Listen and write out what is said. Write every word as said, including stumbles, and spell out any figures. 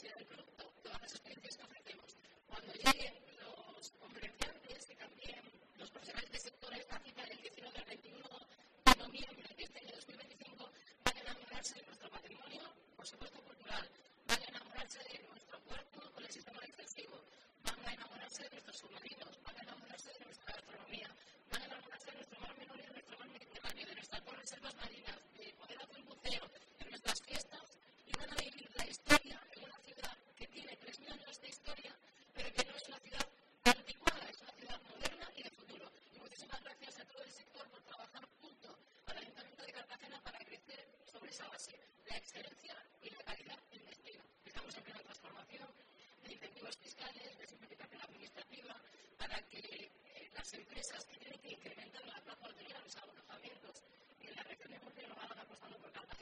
diversidad del producto, todas las experiencias que ofrecemos. Cuando lleguen los comerciantes, que también los profesionales del sector, a esta cita del diecinueve al veintiuno de noviembre de este año dos mil veinticinco, van a enamorarse de nuestro patrimonio, por supuesto cultural, van a enamorarse de nuestro puerto con el sistema defensivo, van a enamorarse de nuestros submarinos, van a enamorarse de nuestra gastronomía, van a enamorarse de nuestro mar menor y de nuestro mar Mediterráneo, de nuestras dos reservas marinas, de poder hacer buceo, de nuestras fiestas, y van a vivir la historia en una ciudad que tiene tres mil años de historia, pero que no es una ciudad anticuada, es una ciudad moderna y de futuro. Y muchísimas gracias a todo el sector por trabajar junto al Ayuntamiento de Cartagena para crecer sobre esa base, la excelencia y la calidad en destino. Estamos en plena transformación de incentivos fiscales, de simplificación administrativa, para que eh, las empresas que tienen que incrementar la plaza hotelera, los alojamientos en la región de Murcia lo hagan apostando por Cartagena.